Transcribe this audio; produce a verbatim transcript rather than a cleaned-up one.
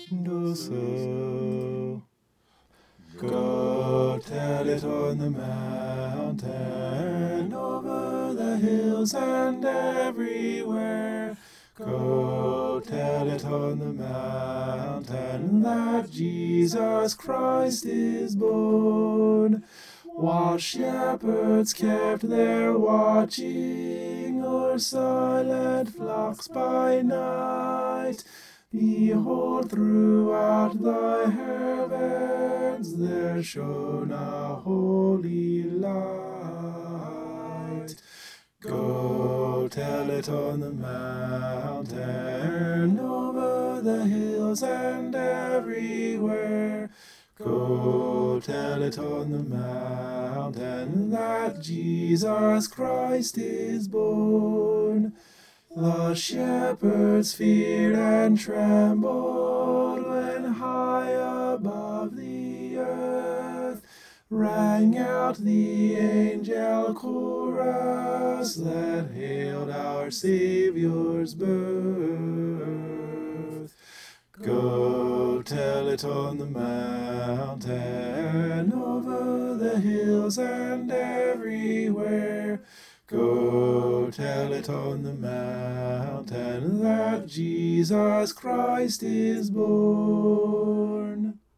do so. Go tell it on the mountain, over the hills and everywhere. Go tell it on the mountain that Jesus Christ is born. While shepherds kept their watching o'er silent flocks by night, behold, throughout thy heavens there shone a holy light. Go tell it on the mountain, over the hills and everywhere. Go tell it on the mountain that Jesus Christ is born. The shepherds feared and trembled when high above the earth rang out the angel chorus that hailed our Saviour's birth. Go tell it on the mountain, over the hills and everywhere. Go tell it on the mountain that Jesus Christ is born.